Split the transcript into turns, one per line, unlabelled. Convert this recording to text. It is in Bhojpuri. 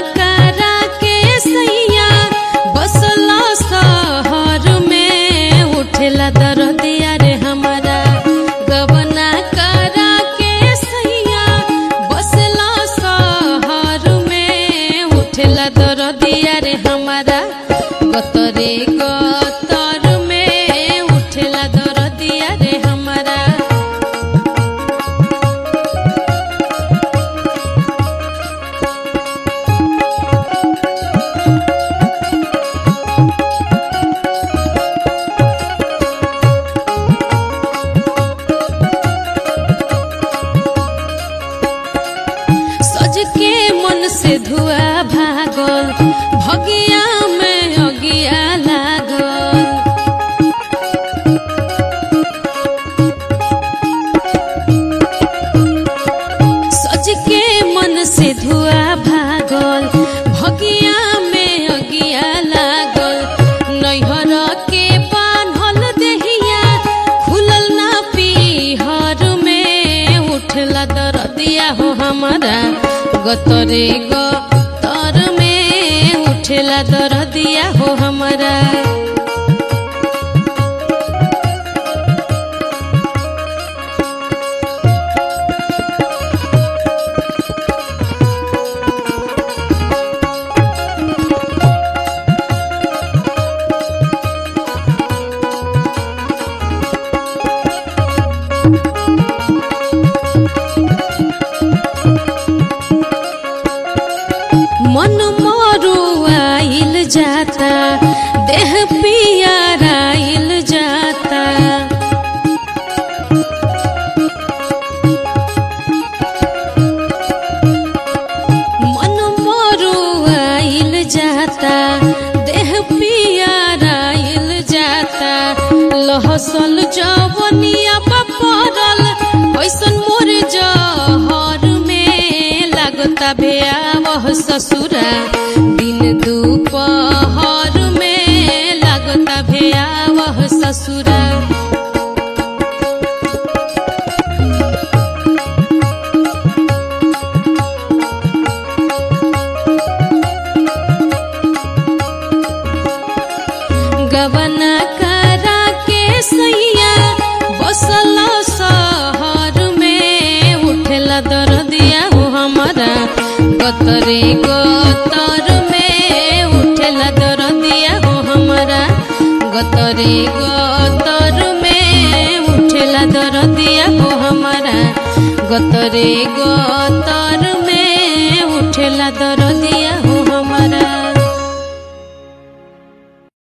करा के सैया बसला शहर में उठेला दरदिया रे हमारा। गबना करा के सैया बसला शहर में उठेला दरदिया रे हमारा। गतरे गतर में उठेला दरदिया रे हमारा। सज के मन से धुआ भागल भगिया में अगिया लागल। सज के मन से धुआ भागल भगिया में अगिया लागल। नैहर के बान्हल देहिया खुलल ना पीहर में उठला दरदिया हो हमारा। गतरे गतर में उठेला दरदिया हो हमारा। मन मरुआइल जाता देह पियराइल जाता। मन मरुआइल जाता देह पियराइल जाता। लहसल जवनिया पड़ल ऐसन मोर जहर में लागता भयावह ससुरा। दिन दोपहर में लागता भयावह ससुरा। गबना करा के सैया बसला शहर में उठेला दरदिया हो हमारा। गतरे गतर में उठेला दरदिया हो हमारा। गतरे गतर में उठेला दरदिया हो हमारा। गतरे गतर में उठेला दरदिया।